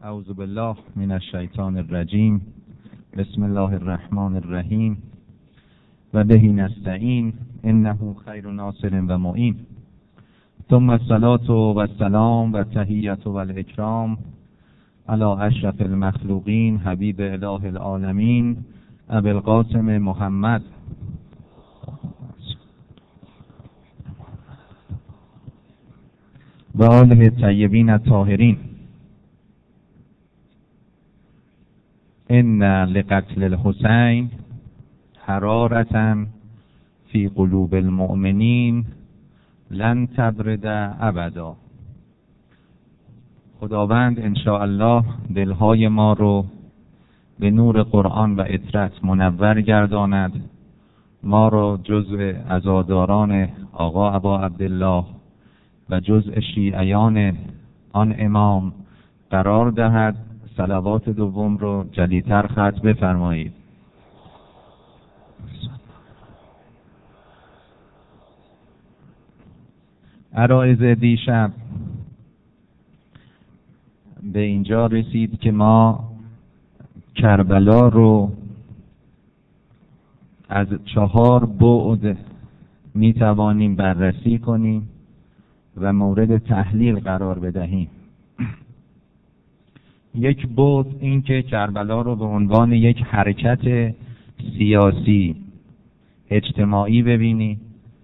اعوذ بالله من الشیطان الرجیم. بسم الله الرحمن الرحیم و به نستعین انه خیر ناصر و معین. ثم الصلاة و السلام و التحیة و الاکرام علی اشرف المخلوقین حبیب اله العالمین ابی القاسم محمد و آله الطیبین الطاهرین. ان لقتل الحسین حرارة فی قلوب المؤمنین لن تبرد ابدا. خداوند انشاءالله دلهای ما رو به نور قرآن و عطرت منور گرداند، ما رو جزء عزاداران آقا ابا عبدالله و جزء شیعیان آن امام قرار دهد. صلوات دوم رو جلیتر ختم بفرمایید. عرایض دیشب به اینجا رسید که ما کربلا رو از 4 بعد می توانیم بررسی کنیم و مورد تحلیل قرار بدهیم. یک بعد این که کربلا رو به عنوان یک حرکت سیاسی اجتماعی ببینی.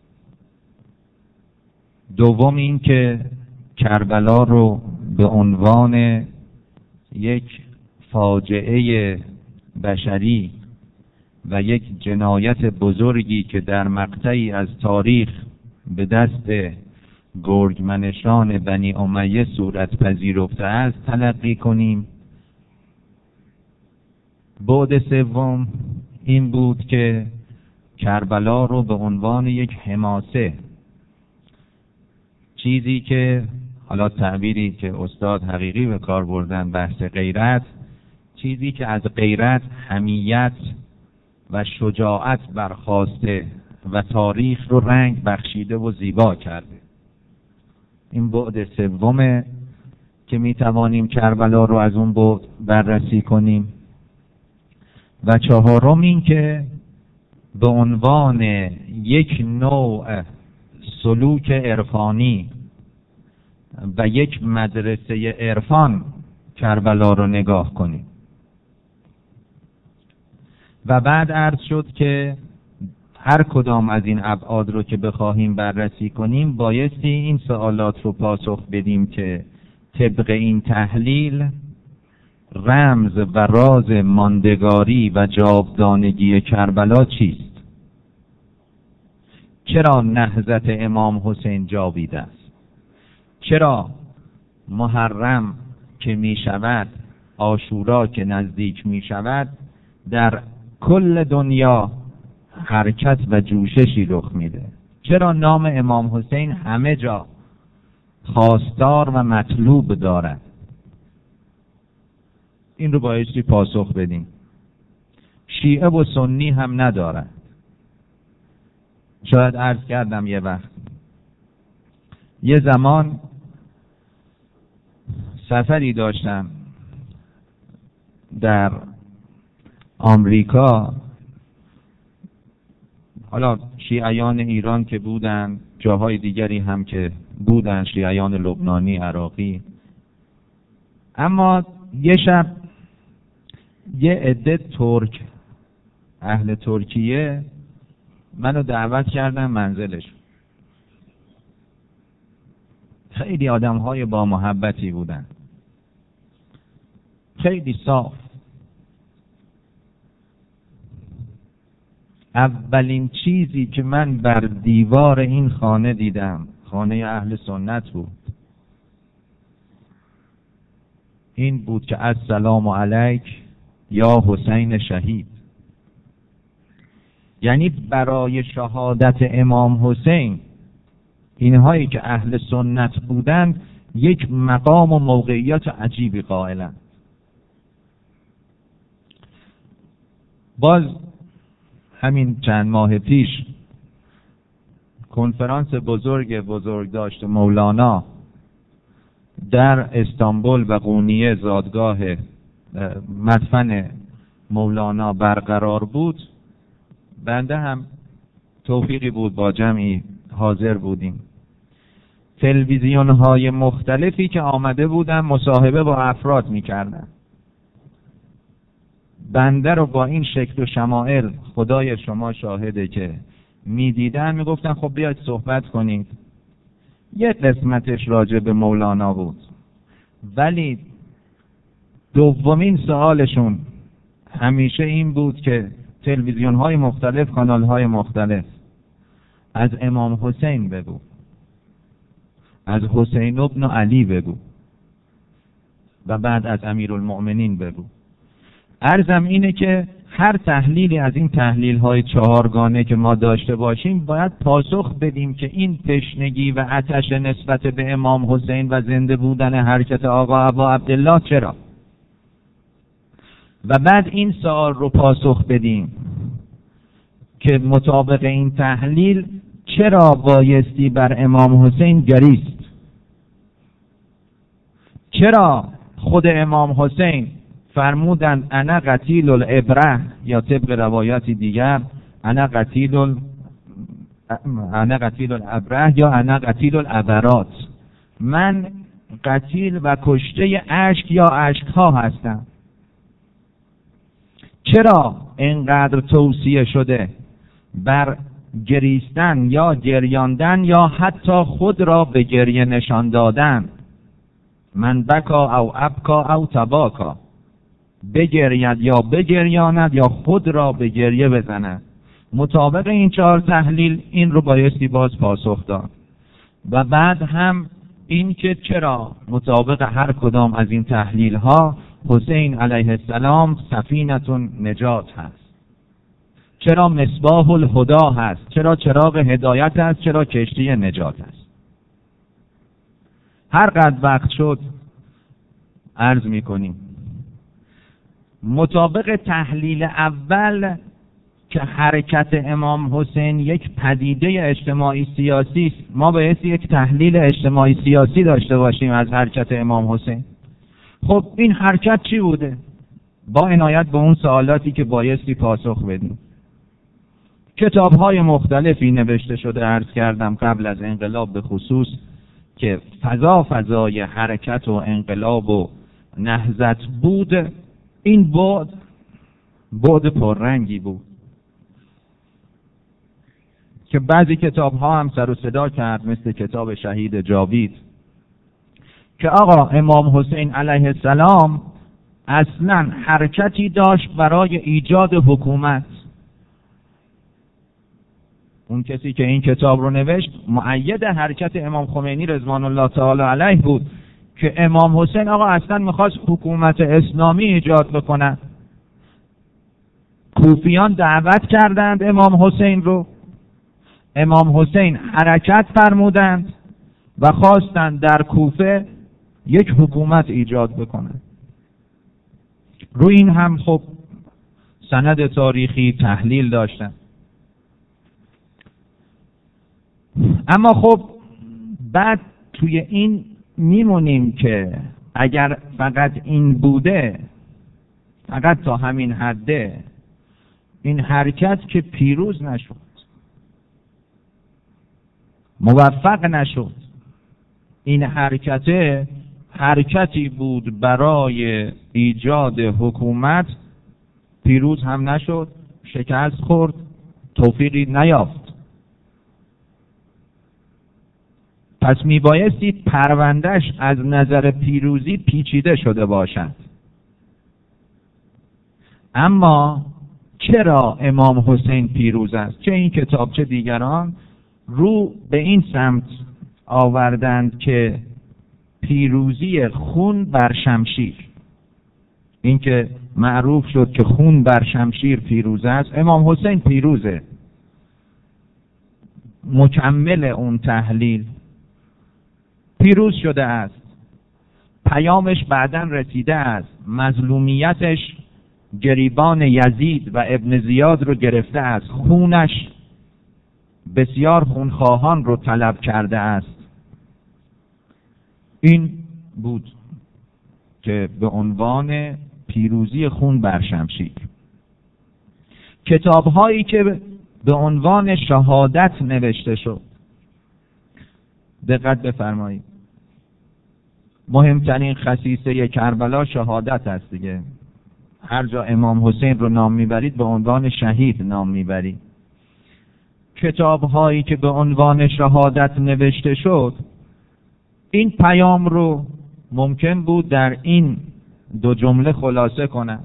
دوم این که کربلا رو به عنوان یک فاجعه بشری و یک جنایت بزرگی که در مقطعی از تاریخ به دست گرگمنشان بنی امیه صورت پذیرفته است تلقی کنیم. بعد سوم این بود که کربلا رو به عنوان یک حماسه، چیزی که حالا تعبیری که استاد حقیقی به کار بردن، بحث غیرت، چیزی که از غیرت، حمیت و شجاعت برخاسته و تاریخ رو رنگ بخشیده و زیبا کرده. این بعد سومه که می توانیم کربلا رو از اون بعد بررسی کنیم. و چهارم این که به عنوان یک نوع سلوک عرفانی و یک مدرسه عرفان کربلا رو نگاه کنیم. و بعد عرض شد که هر کدام از این ابعاد رو که بخواهیم بررسی کنیم بایستی این سوالات رو پاسخ بدیم که طبق این تحلیل رمز و راز ماندگاری و جاودانگی کربلا چیست؟ چرا نهضت امام حسین جاویده است؟ چرا محرم که می شود، عاشورا که نزدیک می شود، در کل دنیا حرکت و جوششی رخ میده؟ چرا نام امام حسین همه جا خواستار و مطلوب دارد؟ این رو بایستی پاسخ بدیم. شیعه و سنی هم ندارد. شاید عرض کردم یه وقت، یه زمان سفری داشتم در آمریکا، حالا شیعیان ایران که بودن، جاهای دیگری هم که بودن، شیعیان لبنانی، عراقی. اما یه شب یه عده ترک، اهل ترکیه، منو دعوت کردن منزلش. خیلی آدم‌های با محبتی بودن، خیلی صاف. اولین چیزی که من بر دیوار این خانه دیدم، خانه اهل سنت بود، این بود که السلام علیک یا حسین شهید. یعنی برای شهادت امام حسین اینهایی که اهل سنت بودند یک مقام و موقعیت عجیبی قائلند. باز همین چند ماه پیش کنفرانس بزرگ داشت مولانا در استانبول و قونیه زادگاه مدفن مولانا برقرار بود، بنده هم توفیقی بود با جمعی حاضر بودیم. تلویزیون های مختلفی که آمده بودن مصاحبه با افراد میکردن. بنده رو با این شکل و شمائل خدای شما شاهده که میدیدن، میگفتن خب بیاید صحبت کنید. یک قسمتش راجع به مولانا بود، ولی دومین سوالشون همیشه این بود که تلویزیون های مختلف، کانال های مختلف، از امام حسین بگو، از حسین ابن علی بگو و بعد از امیرالمؤمنین بگو. عرضم اینه که هر تحلیلی از این تحلیل های چهارگانه که ما داشته باشیم باید پاسخ بدیم که این تشنگی و آتش نسبت به امام حسین و زنده بودن حرکت آقا ابا عبدالله چرا، و بعد این سوال رو پاسخ بدیم که مطابق این تحلیل چرا بایستی بر امام حسین گریست، چرا خود امام حسین فرمودند انا قتیل الابره، یا طبق روایاتی دیگر انا قتیل الابره یا انا قتیل الابرات، من قتیل و کشته اشک یا اشکها هستم. چرا اینقدر توصیه شده بر گریستن یا گریاندن یا حتی خود را به گریه نشان دادن؟ من بکا او ابکا او تباکا، بگرید یا بگریاند یا خود را به گریه بزند. مطابق این چهار تحلیل این رو بایستی باز پاسخ داد. و بعد هم این که چرا مطابق هر کدام از این تحلیل ها حسین علیه السلام سفینتون نجات هست، چرا مصباح الهدا هست، چرا چراغ هدایت هست، چرا کشتی نجات هست. هر قد وقت شد عرض میکنیم مطابق تحلیل اول که حرکت امام حسین یک پدیده اجتماعی سیاسی است، ما بایستی یک تحلیل اجتماعی سیاسی داشته باشیم از حرکت امام حسین. خب این حرکت چی بوده؟ با عنایت به اون سوالاتی که بایستی پاسخ بدیم. کتاب‌های مختلفی نوشته شده، عرض کردم قبل از انقلاب به خصوص، که فضای حرکت و انقلاب و نهضت بود. این بعد پررنگی بود که بعضی کتاب‌ها هم سر و صدا کرد، مثل کتاب شهید جاوید، که آقا امام حسین علیه السلام اصلاً حرکتی داشت برای ایجاد حکومت. اون کسی که این کتاب رو نوشت مؤید حرکت امام خمینی رضوان الله تعالی علیه بود که امام حسین آقا اصلا میخواست حکومت اسلامی ایجاد بکنه. کوفیان دعوت کردند امام حسین رو، امام حسین حرکت فرمودند و خواستند در کوفه یک حکومت ایجاد بکنند. روی این هم خب سند تاریخی تحلیل داشتن. اما خب بعد توی این میمونیم که اگر فقط این بوده، فقط تا همین حده، این حرکت که پیروز نشد، موفق نشد، این حرکتی بود برای ایجاد حکومت، پیروز هم نشد، شکست خورد، توفیقی نیافت. پس میبایستی پروندهش از نظر پیروزی پیچیده شده باشد. اما چرا امام حسین پیروز است؟ چه این کتاب چه دیگران رو به این سمت آوردند که پیروزی خون بر شمشیر، این که معروف شد که خون بر شمشیر پیروز است، امام حسین پیروزه. مکمل اون تحلیل پیروز شده است، پیامش بعداً رسیده است، مظلومیتش گریبان یزید و ابن زیاد رو گرفته است، خونش بسیار خونخواهان رو طلب کرده است. این بود که به عنوان پیروزی خون بر شمشیر. کتاب‌هایی که به عنوان شهادت نوشته شد، دقت بفرمایید، مهمترین خصیصه کربلا شهادت است دیگه. هر جا امام حسین رو نام میبرید به عنوان شهید نام میبرید. کتاب‌هایی که به عنوان شهادت نوشته شد، این پیام رو ممکن بود در این دو جمله خلاصه کنند.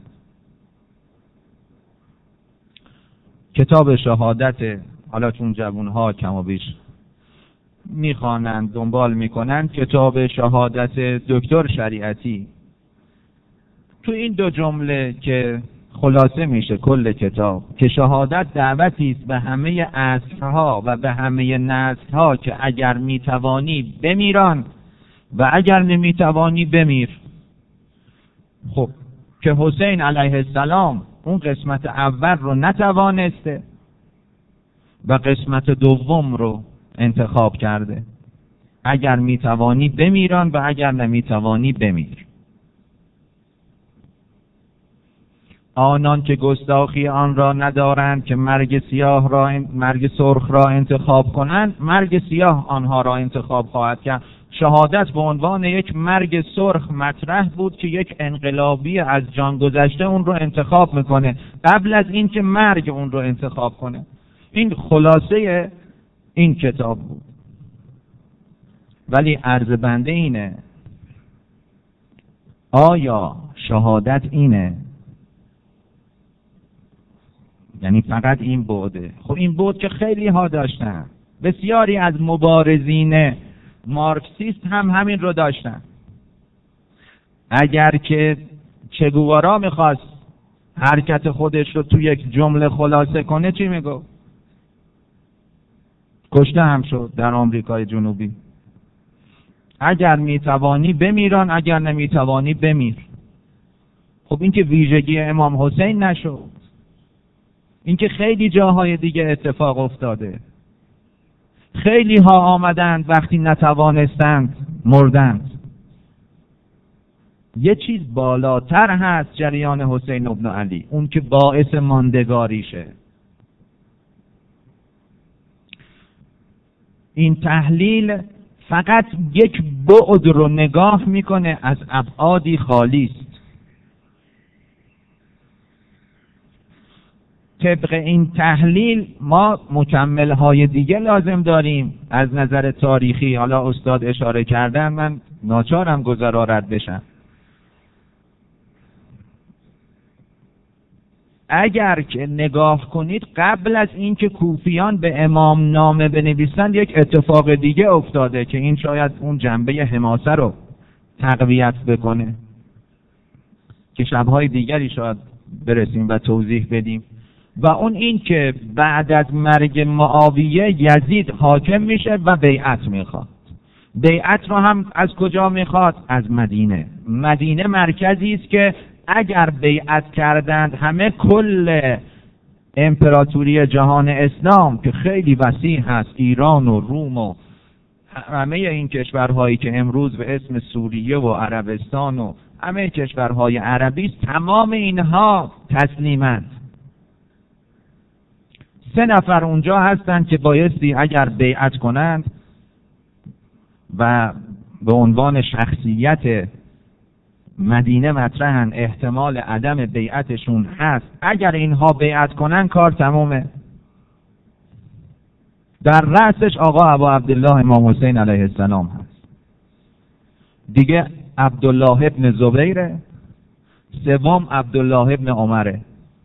کتاب شهادت، حالا چون جوانها کم و بیش میخوانند دنبال میکنند، کتاب شهادت دکتر شریعتی، تو این دو جمله که خلاصه میشه کل کتاب، که شهادت دعوتی است به همه عصرها و به همه نسلها که اگر میتوانی بمیران و اگر نمیتوانی بمیر. خب که حسین علیه السلام اون قسمت اول رو نتوانسته و قسمت دوم رو انتخاب کرده، اگر میتوانی بمیران و اگر نمیتوانی بمیر. آنان که گستاخی آن را ندارند که مرگ سرخ را انتخاب کنند، مرگ سیاه آنها را انتخاب خواهد کرد. شهادت به عنوان یک مرگ سرخ مطرح بود که یک انقلابی از جان گذشته اون رو انتخاب میکنه قبل از اینکه مرگ اون رو انتخاب کنه. این خلاصه این کتاب بود. ولی عرض بنده اینه، آیا شهادت اینه؟ یعنی فقط این بعده؟ خب این بعد که خیلی ها داشتن، بسیاری از مبارزین مارکسیست هم همین رو داشتن. اگر که چگوارا میخواست حرکت خودش رو تو یک جمله خلاصه کنه چی میگو؟ کشته هم شد در آمریکای جنوبی. اگر میتوانی بمیران، اگر نمیتوانی بمیر. خب این که ویژگی امام حسین نشد، این که خیلی جاهای دیگه اتفاق افتاده. خیلی ها آمدند وقتی نتوانستند مردند. یه چیز بالاتر هست جریان حسین ابن علی، اون که باعث ماندگاریشه. این تحلیل فقط یک بعد رو نگاه میکنه، از ابعادی خالی است. طبق این تحلیل ما مکمل‌های دیگه لازم داریم از نظر تاریخی. حالا استاد اشاره کردن، من ناچارم گذرا رد بشم. اگر که نگاه کنید قبل از اینکه کوفیان به امام نامه بنویسند یک اتفاق دیگه افتاده که این شاید اون جنبه حماسه رو تقویت بکنه که شب‌های دیگری شاید برسیم و توضیح بدیم. و اون این که بعد از مرگ معاویه یزید حاکم میشه و بیعت میخواد. بیعت رو هم از کجا میخواد؟ از مدینه. مدینه مرکزی است که اگر بیعت کردند همه کل امپراتوری جهان اسلام که خیلی وسیع هست، ایران و روم و همه این کشورهایی که امروز به اسم سوریه و عربستان و همه کشورهای عربی است، تمام اینها تسلیمند. 3 نفر اونجا هستند که بایستی اگر بیعت کنند و به عنوان شخصیت مدینه مطرحن، احتمال عدم بیعتشون هست. اگر اینها بیعت کنن کار تمومه. در رأسش آقا ابو عبدالله امام حسین علیه السلام هست. دیگه عبدالله ابن زبیره، سوم عبدالله ابن عمره.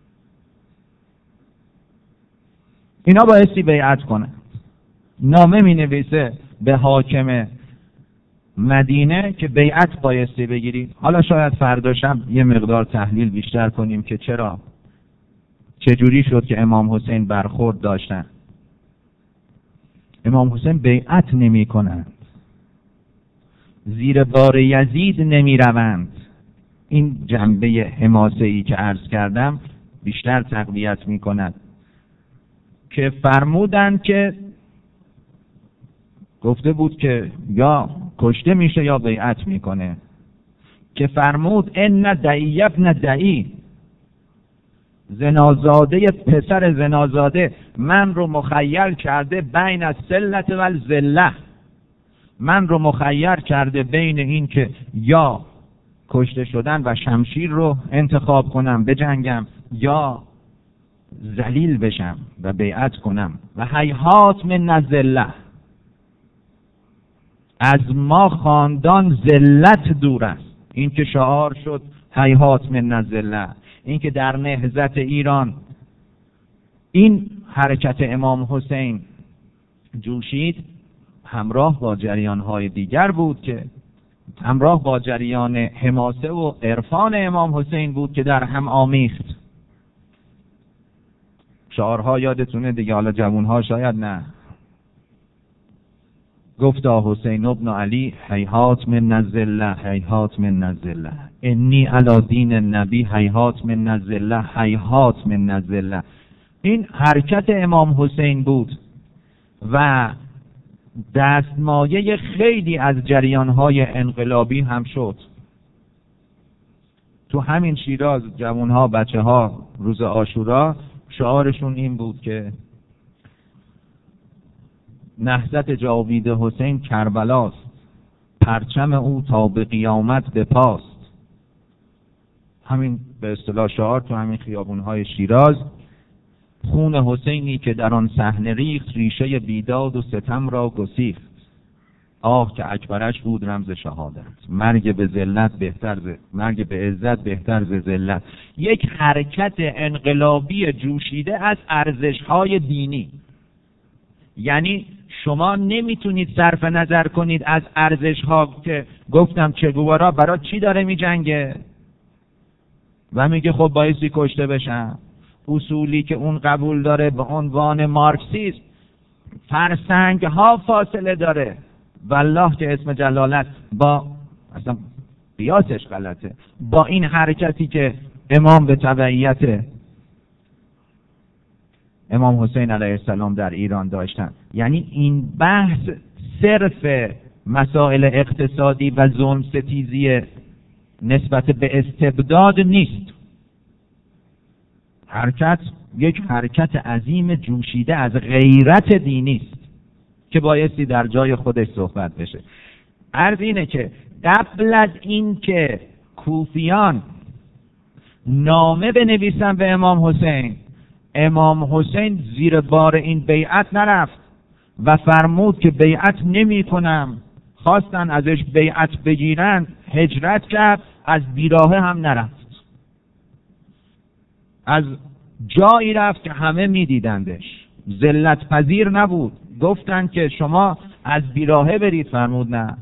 اینا بایستی بیعت کنه. نامه می نویسه به حاکم مدینه که بیعت بایستی بگیرید. حالا شاید فردا شب یه مقدار تحلیل بیشتر کنیم که چجوری شد که امام حسین برخورد داشتن. امام حسین بیعت نمی کنند، زیر بار یزید نمی روند. این جنبه حماسه‌ای که عرض کردم بیشتر تقویت می کند که فرمودند که گفته بود که یا کشته میشه یا بیعت میکنه، که فرمود ان دعی ابن دعی، زنازاده پسر زنازاده من رو مخیر کرده بین السلة و الذلة، من رو مخیر کرده بین این که یا کشته شدن و شمشیر رو انتخاب کنم بجنگم یا ذلیل بشم و بیعت کنم. و هیهات من الذلة، از ما خاندان ذلت دور است. این که شعار شد هیهات من الذلة، این که در نهضت ایران این حرکت امام حسین جوشید، همراه با جریان‌های دیگر بود که همراه با جریان حماسه و عرفان امام حسین بود که در هم آمیخت. شعارها یادتونه دیگه، حالا جوانها شاید نه. گفتا حسین ابن علی هیهات من الذلة هیهات من الذلة، انی علی دین النبی هیهات من الذلة هیهات من الذلة. این حرکت امام حسین بود و دستمایه خیلی از جریانهای انقلابی هم شد. تو همین شیراز جوانها بچه ها روز عاشورا شعارشون این بود که نهضت جاوید حسین کربلاست، پرچم او تا به قیامت بپاست. همین به اصطلاح شعار تو همین خیابونهای شیراز. خون حسینی که در آن صحنه ریخت، ریشه بیداد و ستم را گسیخت. آه که اکبرش بود رمز شهادت، مرگ به ذلت بهتر مرگ به عزت بهتر ز ذلت. یک حرکت انقلابی جوشیده از ارزش‌های دینی. یعنی شما نمیتونید صرف نظر کنید از ارزش‌ها که گفتم چه گوارا برای چی داره میجنگه و میگه خب بایستی کشته بشن. اصولی که اون قبول داره به عنوان مارکسیسم فرسنگ ها فاصله داره. والله که اسم جلالت با اصلا قیاسش غلطه با این حرکتی که امام به تبعیت امام حسین علیه السلام در ایران داشتن. یعنی این بحث صرف مسائل اقتصادی و ظلم ستیزی نسبت به استبداد نیست. حرکت یک حرکت عظیم جوشیده از غیرت دینی است که بایستی در جای خودش صحبت بشه. عرض اینه که قبل از این که کوفیان نامه بنویسن به امام حسین، امام حسین زیر بار این بیعت نرفت و فرمود که بیعت نمی کنم. خواستن ازش بیعت بگیرن، هجرت کرد، از بیراهه هم نرفت، از جایی رفت که همه می دیدندش. ذلت پذیر نبود. گفتن که شما از بیراهه برید، فرمود نه،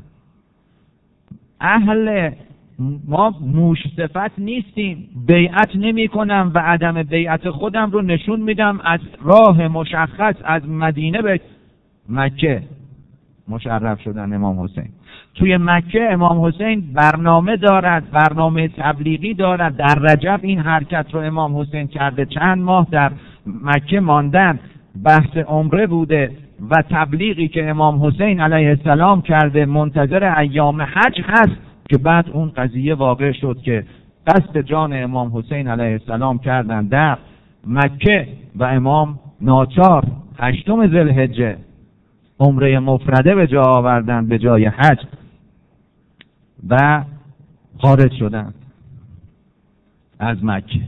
اهل ما موش صفت نیستیم، بیعت نمی کنم و عدم بیعت خودم رو نشون میدم از راه مشخص از مدینه به مکه مشرف شدن امام حسین. توی مکه امام حسین برنامه دارد، برنامه تبلیغی دارد. در رجب این حرکت رو امام حسین کرده، چند ماه در مکه ماندن، بحث عمره بوده و تبلیغی که امام حسین علیه السلام کرده منتظر ایام حج هست که بعد اون قضیه واقع شد که قصد جان امام حسین علیه السلام کردن در مکه و امام ناچار 8 ذوالحجه عمره مفرده به جا آوردن به جای حج و خارج شدن از مکه.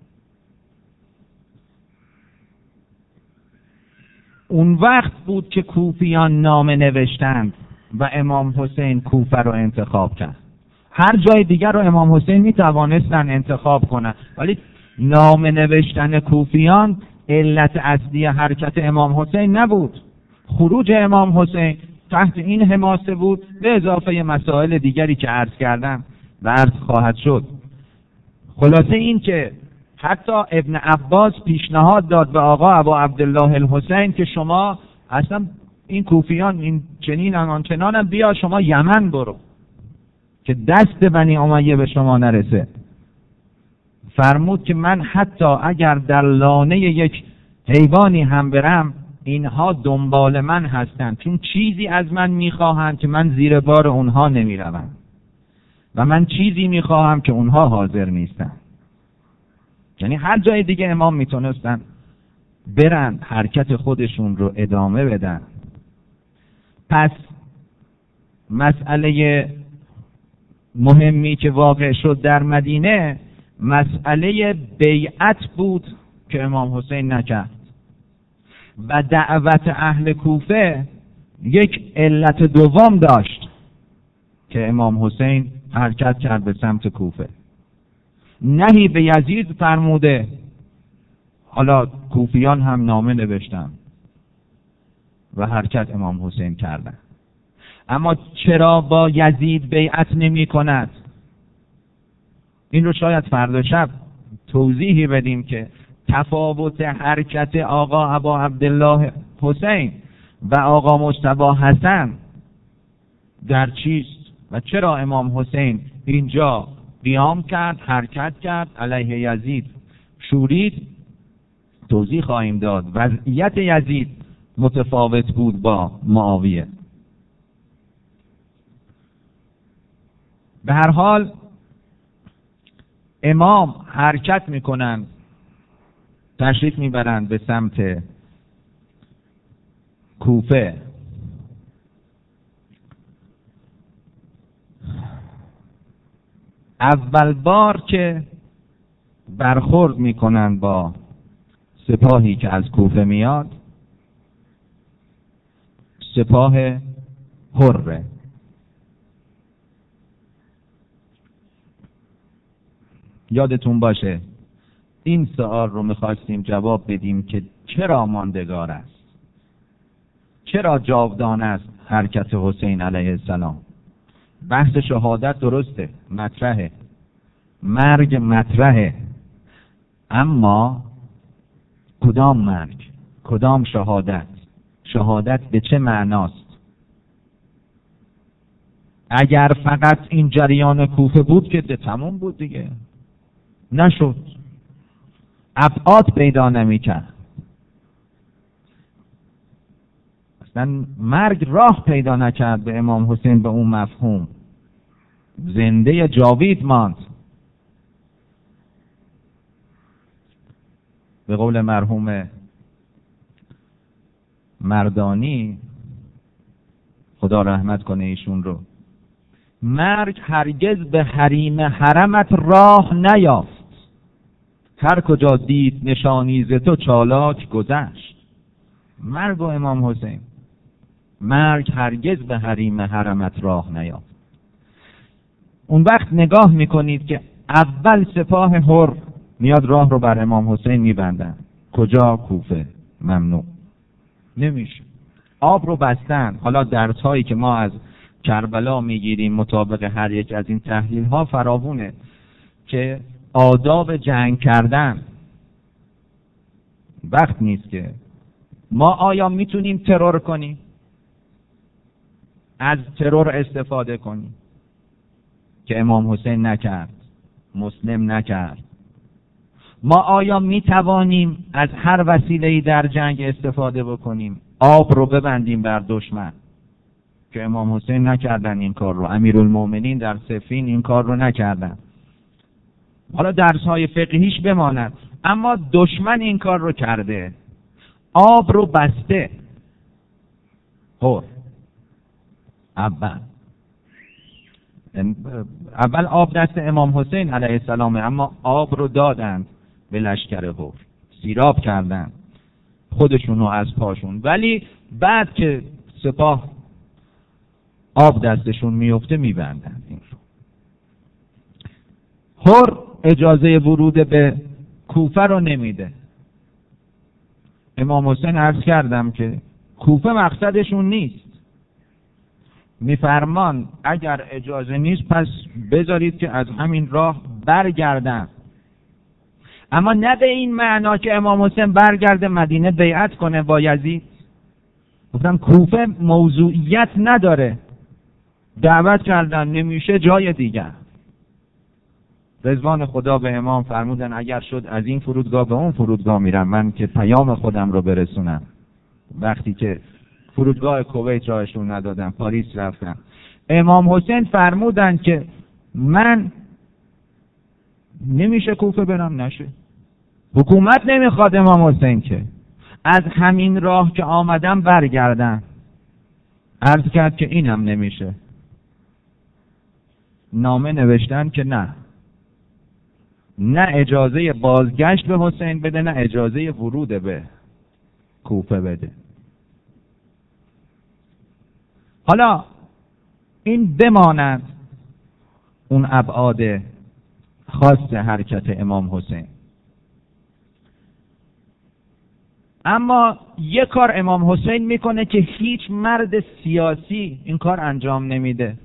اون وقت بود که کوفیان نامه نوشتند و امام حسین کوفه رو انتخاب کرد. هر جای دیگر رو امام حسین می توانستن انتخاب کنن، ولی نامه نوشتن کوفیان علت اصلی حرکت امام حسین نبود. خروج امام حسین تحت این حماسه بود، به اضافه مسائل دیگری که عرض کردم و عرض خواهد شد. خلاصه این که حتی ابن عباس پیشنهاد داد به آقا ابا عبدالله الحسین که شما اصلا این کوفیان این چنین آنچنان بیا شما یمن برو که دست بنی امیه به شما نرسه. فرمود که من حتی اگر در لانه یک حیوانی هم برم اینها دنبال من هستند، چون چیزی از من میخواهند که من زیر بار اونها نمیروم و من چیزی میخواهم که اونها حاضر نیستن. یعنی هر جای دیگه امام میتونستن برن حرکت خودشون رو ادامه بدن. پس مسئله مهمی که واقع شد در مدینه مسئله بیعت بود که امام حسین نکرد و دعوت اهل کوفه یک علت دوم داشت که امام حسین حرکت کرد به سمت کوفه. نهی به یزید فرموده، حالا کوفیان هم نامه نوشتن و حرکت امام حسین کردن، اما چرا با یزید بیعت نمی کند؟ این رو شاید فردا شب توضیحی بدیم که تفاوت حرکت آقا ابا عبدالله حسین و آقا مجتبی حسن در چیست و چرا امام حسین اینجا قیام کرد، حرکت کرد، علیه یزید شورید. توضیح خواهیم داد. وضعیت یزید متفاوت بود با معاویه. به هر حال امام حرکت میکنن، تشریف میبرند به سمت کوفه. اول بار که برخورد میکنن با سپاهی که از کوفه میاد، سپاه حره. یادتون باشه این سوال رو میخواستیم جواب بدیم که چرا ماندگار است، چرا جاودان است حرکت حسین علیه السلام. بحث شهادت درسته، مطرحه، مرگ مطرحه، اما کدام مرگ، کدام شهادت؟ شهادت به چه معناست؟ اگر فقط این جریان کوفه بود که تمام بود دیگه، نشد، ابعاد پیدا نمی‌کرد. اصلا مرگ راه پیدا نکرد به امام حسین به اون مفهوم، زنده جاوید ماند. به قول مرحوم مردانی، خدا رحمت کنه ایشون رو، مرگ هرگز به حریم حرمت راه نیافت، هر کجا دید نشانی ز تو چالاک گذشت. مرگ و امام حسین، مرگ هرگز به حریم حرمت راه نیافت. اون وقت نگاه میکنید که اول سپاه حر میاد راه رو بر امام حسین میبندن. کجا؟ کوفه. ممنوع، نمیشه. آب رو بستن. حالا درس هایی که ما از کربلا میگیریم مطابق هر یک از این تحلیل ها فراوونه که آداب جنگ کردن وقت نیست که ما آیا میتونیم ترور کنیم، از ترور استفاده کنیم که امام حسین نکرد، مسلم نکرد. ما آیا میتوانیم از هر وسیله‌ای در جنگ استفاده بکنیم، آب رو ببندیم بر دشمن که امام حسین نکردن این کار رو، امیرالمومنین در صفین این کار رو نکردن. حالا درس‌های فقهیش بماند، اما دشمن این کار رو کرده، آب رو بسته. اول آب دست امام حسین علیه السلام، اما آب رو دادند به لشکر حر، سیراب کردن خودشونو از پاشون. ولی بعد که سپاه آب دستشون میفته میبندن این رو. حر اجازه ورود به کوفه رو نمیده. امام حسین عرض کردم که کوفه مقصدشون نیست، میفرمان اگر اجازه نیست پس بذارید که از همین راه برگردن، اما نه به این معنا که امام حسین برگرده مدینه بیعت کنه با یزید. گفتم کوفه موضوعیت نداره، دعوت کردن نمیشه جای دیگر. رضوان خدا به امام فرمودن اگر شد از این فرودگاه به اون فرودگاه میرم من که پیام خودم رو برسونم. وقتی که فرودگاه کویت راهشون ندادن، پاریس رفتن. امام حسین فرمودن که من نمیشه کوفه برم، نشه، حکومت نمیخواد امام حسین که از همین راه که آمدم برگردن. عرض کرد که اینم نمیشه. نامه نوشتن که نه اجازه بازگشت به حسین بده، نه اجازه ورود به کوفه بده. حالا این بماند اون ابعاد خاص حرکت امام حسین. اما یک کار امام حسین میکنه که هیچ مرد سیاسی این کار انجام نمیده.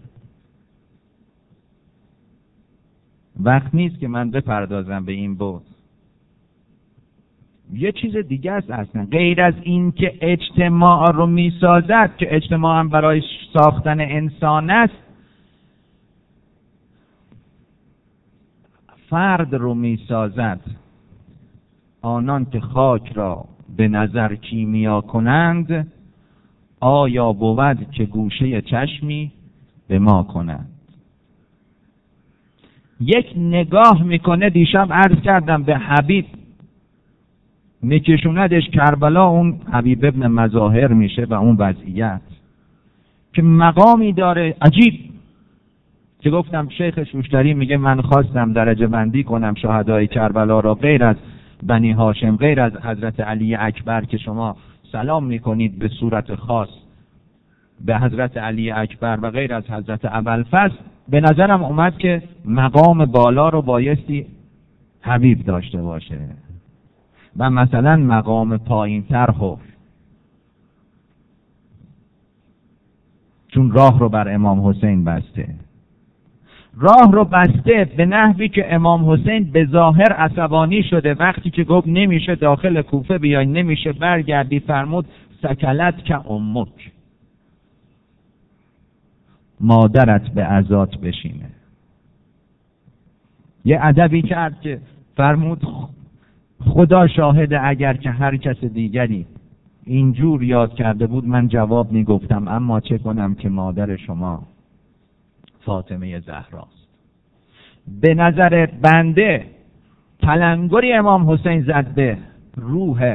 وقت نیست که من بپردازم به این بود. یه چیز دیگه است اصلا، غیر از این که اجتماع رو میسازد، که اجتماع هم برای ساختن انسان است، فرد رو میسازد. آنان که خاک را به نظر کیمیا کنند، آیا بود که گوشه چشمی به ما کنند. یک نگاه میکنه، دیشب عرض کردم به حبیب، میکشوندش کربلا، اون حبیب ابن مظاهر میشه و اون وضعیت که مقامی داره عجیب، که گفتم شیخ شوشتری میگه من خواستم درجه بندی کنم شهدای کربلا را، غیر از بنی هاشم، غیر از حضرت علی اکبر که شما سلام میکنید به صورت خاص به حضرت علی اکبر، و غیر از حضرت ابوالفضل، به نظرم اومد که مقام بالا رو بایستی حبیب داشته باشه و مثلا مقام پایین تر چون راه رو بر امام حسین بسته. راه رو بسته به نحوی که امام حسین به ظاهر عصبانی شده. وقتی که گفت نمیشه داخل کوفه بیای، نمیشه برگردی، فرمود سکلت که امک، مادرت به عزات بشینه. یه ادبی کرد که فرمود خدا شاهده اگر که هر کس دیگری اینجور یاد کرده بود من جواب میگفتم، اما چه کنم که مادر شما فاطمه زهراست. به نظر بنده تلنگری امام حسین زد به روح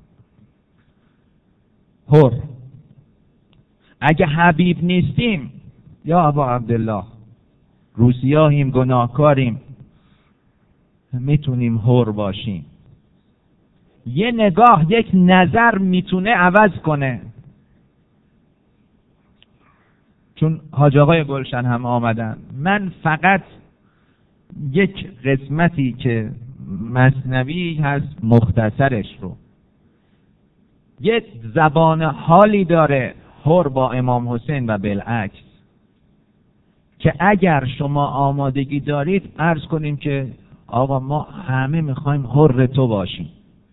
حر. اگه حبیب نیستیم یا ابا عبدالله، روسیاهیم، گناهکاریم، میتونیم حر باشیم. یه نگاه، یک نظر میتونه عوض کنه. چون حاج آقای گلشن هم آمدن، من فقط یک قسمتی که مثنوی هست مختصرش رو، یک زبان حالی داره حر با امام حسین و بالعکس، که اگر شما آمادگی دارید عرض کنیم که آقا ما همه میخوایم حر تو باشیم.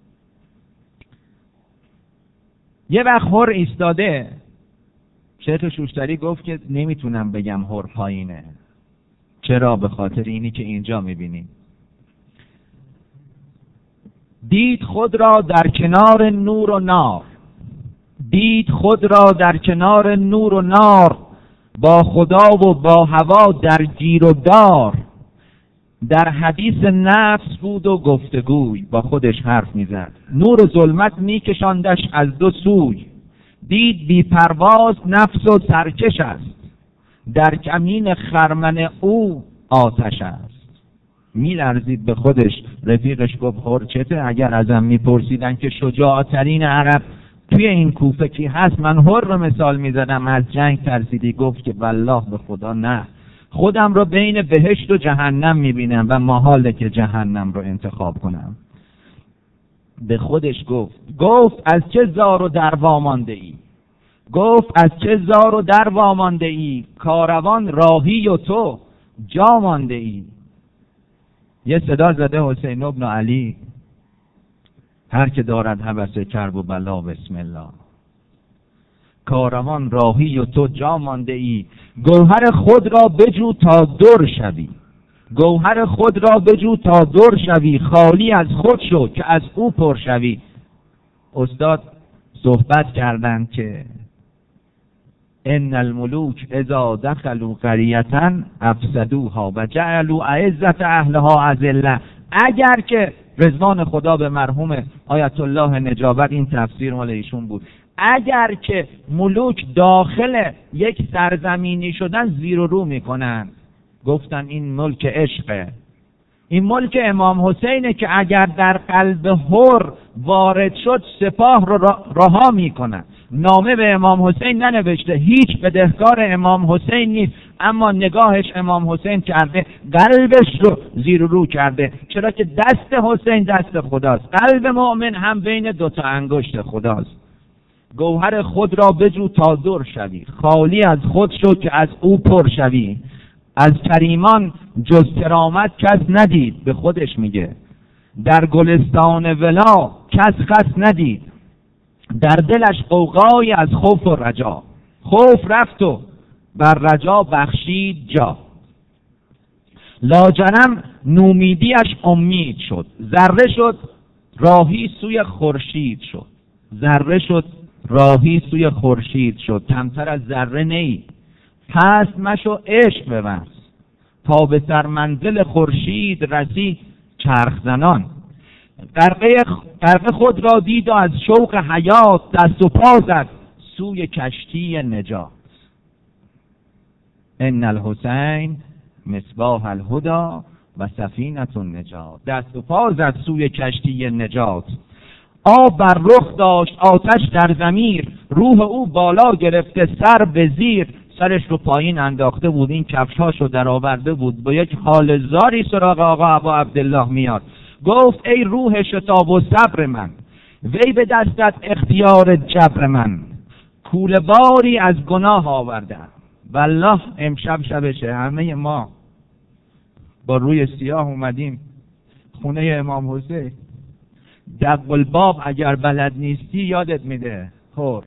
یه وقت حر ایستاده، شیخ شوشتری گفت که نمیتونم بگم حر پایینه. چرا؟ به خاطر اینی که اینجا میبینیم دید خود را در کنار نور و نار، دید خود را در کنار نور و نار، با خدا و با هوا در گیر و دار. در حدیث نفس بود و گفتگوی، با خودش حرف میزد. نور و ظلمت میکشاندش از دو سوی، دید بی پرواز نفس و سرکش است، در کمین خرمن او آتش است. میلرزید به خودش. رفیقش گفت حر چته؟ اگر ازم میپرسیدن که شجاعترین عرب توی این کوفه کی هست، من حر رو مثال میزدم. از جنگ ترسیدی؟ گفت که والله به خدا نه، خودم رو بین بهشت و جهنم میبینم و محاله که جهنم رو انتخاب کنم. به خودش گفت از چه زار و در وامانده ای؟ گفت از چه زار و در وامانده ای؟ کاروان راهی و تو جا مانده ای. یه صدا زده حسین ابن علی، هر که دارد هوس کرب و بلا بسم الله. کاروان راهی و تو جا مانده ای. گوهر خود را بجو تا در شوی، گوهر خود را بجو تا در شوی. خالی از خود شو که از او پر شوی. استاد صحبت کردند که ان الملوک اذا دخلوا قریة افسدوها و جعلوا اعزة اهلها اذلة. اگر که رضوان خدا به مرحوم آیت الله نجابت، این تفسیر مال ایشون بود، اگر که ملوک داخل یک سرزمینی شدن زیر و رو میکنن، گفتن این ملک عشقه، این ملک امام حسینه که اگر در قلب حر وارد شد سپاه رو رها میکنن. نامه به امام حسین ننوشته، هیچ بدهکار امام حسین نیست، اما نگاهش امام حسین کرده، قلبش رو زیر و رو کرده، چرا که دست حسین دست خداست، قلب مؤمن هم بین دوتا انگشت خداست. گوهر خود را بجو تا در شوی، خالی از خود شو که از او پر شوی. از کریمان جز کرامت کس ندید، به خودش میگه، در گلستان ولا کس خس ندید. در دلش غوغای از خوف و رجا، خوف رفت و بر رجا بخشید جا. لاجرم نومیدیش امید شد، ذره شد راهی سوی خورشید شد. ذره شد راهی سوی خورشید شد، کمتر از ذره نی. پست مشو عشق ببرز، تا به سر منزل خورشید رسی چرخ زنان. غرقه خود را دید و از شوق حیات، دست و پا زد سوی کشتی نجات. ان الحسین مصباح الهدی و سفینة النجات. دست و پا زد سوی کشتی نجات. آب بر رخ داشت آتش در ضمیر، روح او بالا گرفته سر به زیر. سرش رو پایین انداخته بود، این کفشاشو در آورده بود، با یک حال زاری سراغ آقا ابا عبدالله میاد. گفت ای روح شتاب و صبر من، وی به دستت اختیار جبر من. کوله باری از گناه آوردم، والله امشب شبشه، همه ما با روی سیاه اومدیم خونه امام حسین. دق الباب اگر بلد نیستی یادت میده خور.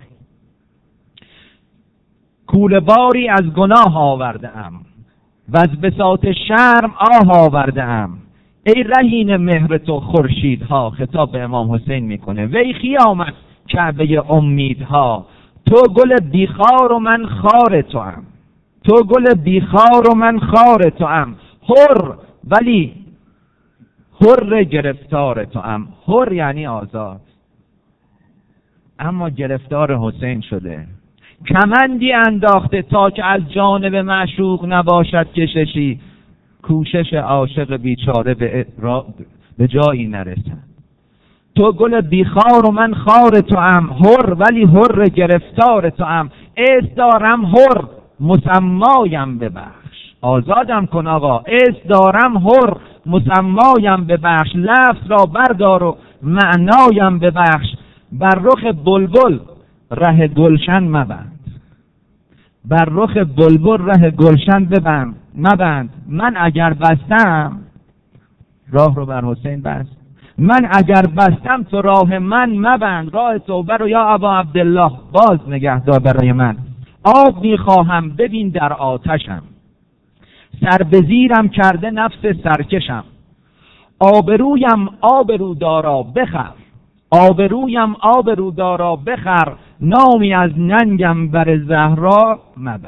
کوله باری از گناه آوردم و از بساط شرم آه آوردم. ای رهین مهر تو خورشیدها، خطاب به امام حسین میکنه، وی خیامت کعبه امیدها. تو گل بیخار و من خار توام، تو گل بیخار و من خار توام. حر ولی حر گرفتار توام. حر یعنی آزاد، اما گرفتار حسین شده. کمندی انداخته تا که از جانب معشوق نباشد کششی. کوشش عاشق بیچاره به جایی نرسد. تو گل بیخار و من خار توام، حر ولی حر گرفتار توام. عز دارم حر مسمایم ببخش، آزادم کن آقا. عز دارم حر مسمایم ببخش، لفظ را بردار و معنایم ببخش. بر رخ بلبل ره گلشن مبند، بر رخ بلبل ره گلشن مبند. من اگر بستم، راه رو بر حسین بست، من اگر بستم تو راه من مبند. راه توبه رو یا ابا عبدالله باز نگهدار برای من. آب میخواهم ببین در آتشم، سر به زیرم کرده نفس سرکشم. آبرویم آبرودارا بخر، آبرویم آبرودارا بخر. نامی از ننگم بر زهرا مبر.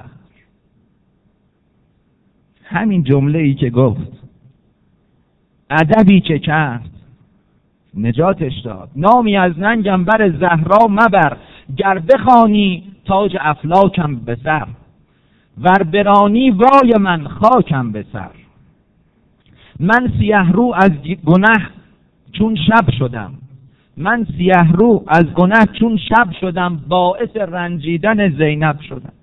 همین جمله ای که گفت، ادبی که کرد، نجاتش داد. نامی از ننگم بر زهرا مبر، گر بخوانی تاج افلاکم به سر. ور برانی وای من خاکم به سر. من سیه رو از گناه چون شب شدم، من سیه رو از گناه چون شب شدم. باعث رنجیدن زینب شدم.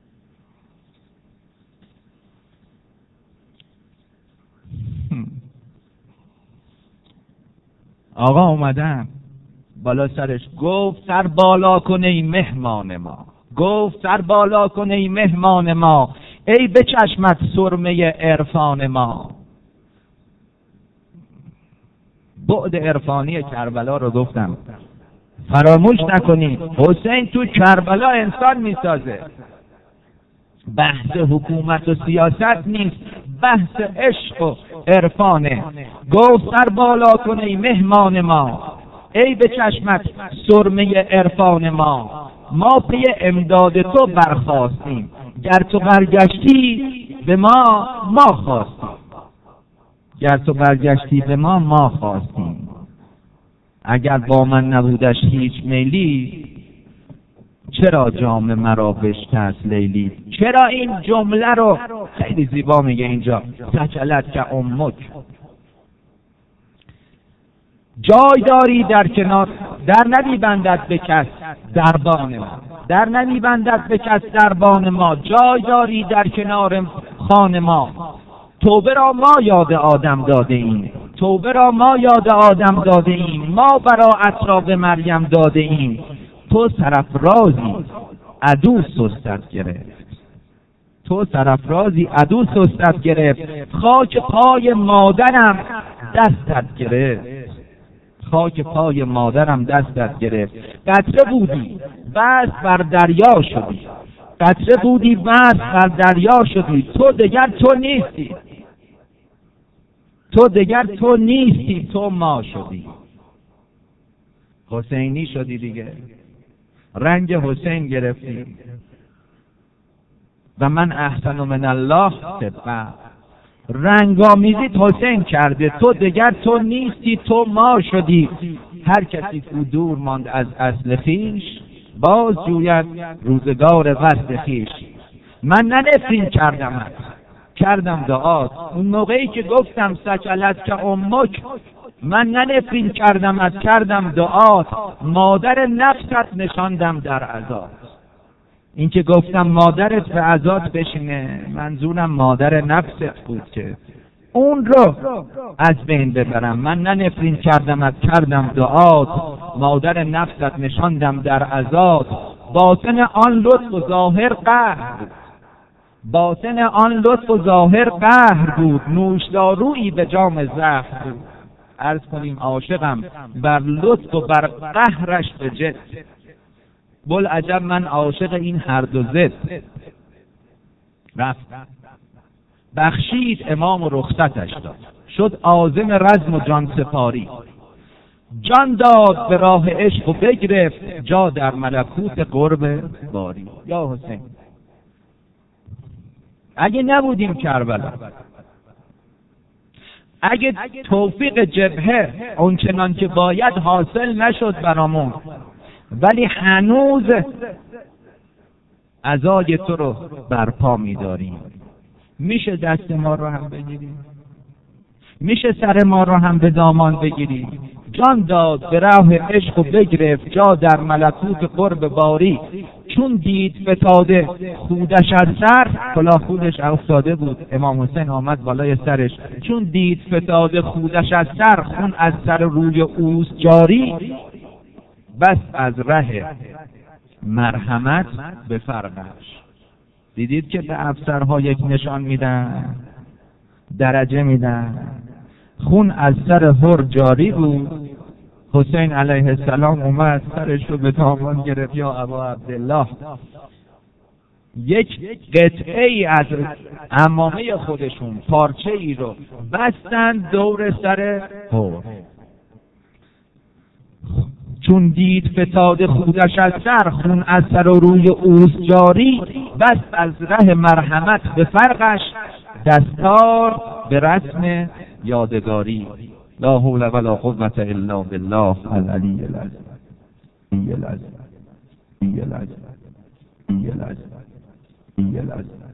آقا اومدن بالا سرش، گفت سر بالا کن ای مهمان ما، گفت سر بالا کن ای مهمان ما. ای به چشمت سرمه عرفان ما. بعد عرفانی کربلا رو گفتم، فراموش نکنید حسین تو کربلا انسان میسازه. بحث حکومت و سیاست نیست، بحث عشق و عرفانه. گفت سر بالا کن ای مهمان ما، ای به چشمت سرمه عرفان ما پی امداد تو برخاستیم، گر تو برگشتی به ما خواستیم، گر تو برگشتی به ما خواستیم. اگر با من نبودش هیچ میلی، چرا جام مرا بشکست لیلی. چرا این جمله رو خیلی زیبا میگه اینجا، سکلت که امک. جای داری در کنار، در نمیبندد به کس دربان ما، در نمیبندد به کس دربان ما. جای داری در کنار خان ما، توبه را ما یاد آدم داده ایم، توبه را ما یاد آدم داده ایم. ما براءت را به مریم داده ایم، تو سرافرازی عدو سستت گرفت، تو سرافرازی عدو سستت گرفت. خاک پای مادرم دستت گرفت، خاک پای مادرم دستت گرفت. قطره بودی بس بر دریا شدی، قطره بودی بس بر دریا شدی. تو دگر تو نیستی، تو دگر تو نیستی، تو ما شدی. حسینی شدی دیگه، رنگ حسین گرفتی. و من احسن من الله طبعا، رنگامیزیت حسین کرده. تو دگر تو نیستی، تو ما شدی. هر کسی کو دور ماند از اصل خویش، باز جوید روزگار وصل خویش. من ننفرین کردم دعات، اون موقعی که گفتم سکلت که امک، من ننفرین کردم دعات. مادر نفست نشاندم در عزات. این که گفتم مادرت به عزات بشینه، منظورم مادر نفست بود که اون رو از بین ببرم. من ننفرین کردم دعات، مادر نفست نشاندم در عزات. باطن آن لطف و ظاهر قهر بود، باطن آن لطف و ظاهر قهر بود. نوشدارویی به جام زهر بود. عرض کنیم عاشقم بر لطف و بر قهرش به جد. بلعجب من عاشق این هر دو ضد. رفت بخشید امام و رخصتش داد، شد عازم رزم و جان سپاری. جان داد به راه عشق و بگرفت، جا در ملکوت قرب باری. یا حسین، اگه نبودیم کربلا، اگه توفیق جبهه اونچنان که باید حاصل نشد برامون، ولی هنوز عزای تو رو برپا می‌داریم. میشه دست ما رو هم بگیریم، میشه سر ما رو هم به دامان بگیریم. جان داد به راه عشق و بگرفت، جا در ملکوت قرب باری. چون دید فتاده خودش از سر، کلاه خودش افتاده بود، امام حسین آمد بالای سرش. چون دید فتاده خودش از سر، خون از سر روی اوست جاری. بس از ره مرحمت به فرقش. دیدید که به افسرها یک نشان میدن، درجه میدن. خون از سر هر جاری بود. حسین علیه السلام اومد سرش رو به دامان گرفت. یا ابا عبدالله، یک قطعه ای از عمامه خودشون، پارچه ای رو بستند دور سر هر. چون دید فتاده خودش از سر، خون از سر و روی اوست جاری. بس از ره مرحمت به فرقش، دستار به رسم یادگاری. لا حول ولا قوة الا بالله العلی العظیم.